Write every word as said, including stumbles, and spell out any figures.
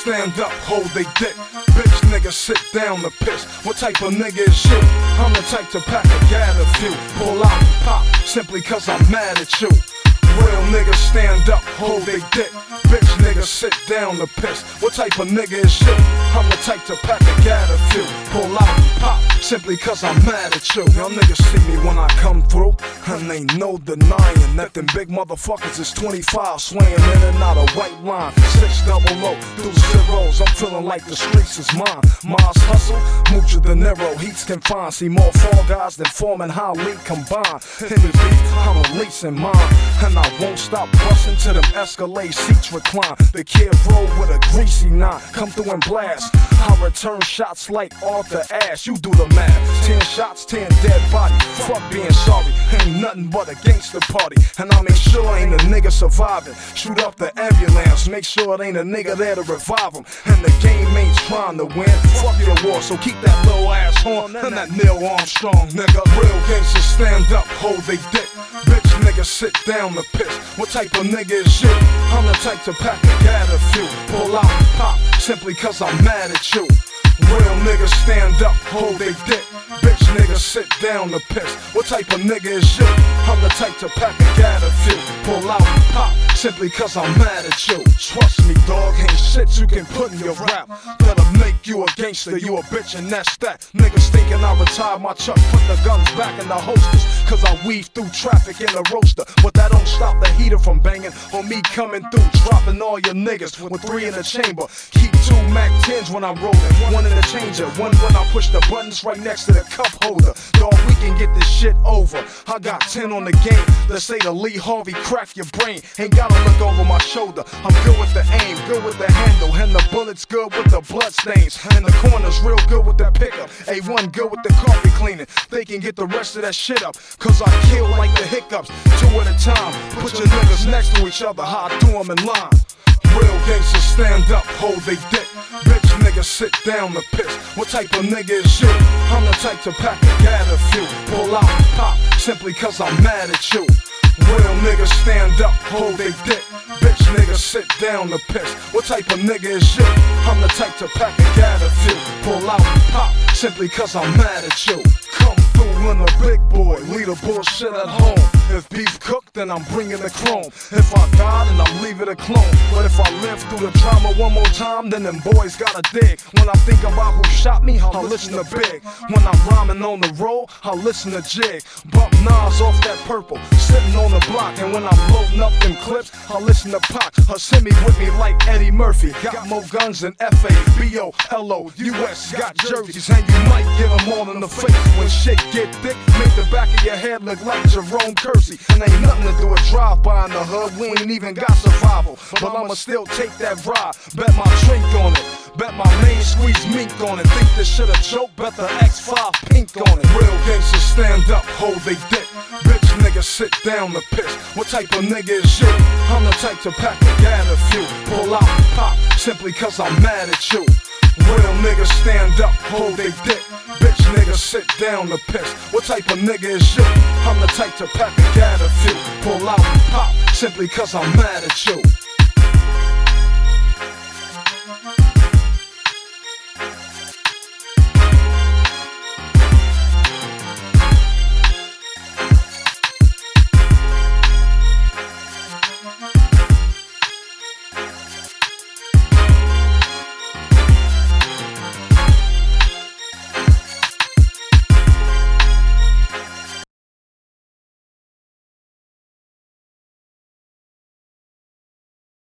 stand up, hold they dick. Bitch niggas sit down to piss. What type of nigga is you? I'm the type to pack a gather few. Pull out and pop, simply cause I'm mad at you. Real niggas stand up, hold they dick. Bitch niggas sit down to piss. What type of nigga is you? I'm the type to pack a gather few. Pull out and pop, simply cause I'm mad at you. Y'all niggas see me when I come through, and ain't no denying that them big motherfuckers is twenty-five, swaying in and out of white line. Six double O, through zeros, I'm feeling like the streets is mine. Mars hustle, mucho dinero, heat's confined. See more fall guys than Foreman highly combined. In the beat, I'm releasing mine, and I won't stop busting till them Escalade seats recline. The kid roll with a greasy nine, come through and blast. I return shots like Arthur Ashe, you do the math. Ten shots, ten dead bodies, fuck being sorry. Ain't nothing but a gangster party, and I make sure ain't a nigga surviving. Shoot up the ambulance, make sure it ain't a nigga there to revive him. And the game ain't trying to win, fuck your war, so keep that little ass on and that Neil Armstrong, nigga. Real gangsters stand up, hold they dick. Bitch niggas sit down to piss. What type of nigga is you? I'm the type to pack a gather few. Pull out and pop, simply cause I'm mad at you. Real niggas stand up, hold they dick. Bitch niggas sit down to piss. What type of nigga is you? I'm the type to pack a gather few. Pull out and pop, simply cause I'm mad at you. Trust me dog, ain't shit you can put in your rap that'll make you a gangster, you a bitch and that's that. Niggas thinking I retired my chuck, put the guns back in the holsters, cause I weave through traffic in the roaster. But that don't stop the heater from banging, or me coming through, dropping all your niggas with three in the chamber. Keep two Mac tens when I'm rolling, one in the changer, one when I push the buttons right next to the cup holder. Dog, we can get this shit over. I got ten on the game, let's say the Lee Harvey crack your brain. Ain't gotta look over my shoulder, I'm good with the aim, good with the handle, and the bullets good with the blood stains. And the corners real good with the pickup, A one good with the carpet cleaning. They can get the rest of that shit up, cause I kill like the hiccups, two at a time. Put your niggas next to each other, how I do them in line. Real gangsters stand up, hold they dick. Bitch niggas sit down to piss. What type of nigga is you? I'm the type to pack a gather few. Pull out and pop, simply cause I'm mad at you. Real niggas stand up, hold they dick. Bitch niggas sit down to piss. What type of nigga is you? I'm the type to pack a gather few. Pull out and pop, simply cause I'm mad at you. Come through in a big boy, leave the bullshit at home. If beef cooked, then I'm bringing the chrome. If I die, then I'm leaving a clone. But if I live through the drama one more time, then them boys gotta dig. When I think about who shot me, I'll listen to Big. When I'm rhyming on the roll, I'll listen to Jig. Bump Nas off that purple, sitting on the block. And when I'm loading up them clips, I'll listen to Pac. Her send me with me like Eddie Murphy. Got more guns than F A B O L O U S. Got jerseys, and you might get them all in the face. When shit get thick, make the back of your head look like Jerome Kersey. And ain't nothing to do with drive-by in the hood, we ain't even got survival. But I'ma still take that ride, bet my drink on it. Bet my main squeeze mink on it. Think this shit a joke, bet the X five pink on it. Real gangsters stand up, hold they dick. Bitch niggas sit down to piss. What type of nigga is you? I'm the type to pack a gather few. Pull out and pop, simply cause I'm mad at you. Real niggas stand up, hold they dick. Bitch niggas sit down to piss. What type of nigga is you? I'm the type to pack a gather few. Pull out and pop, simply cause I'm mad at you.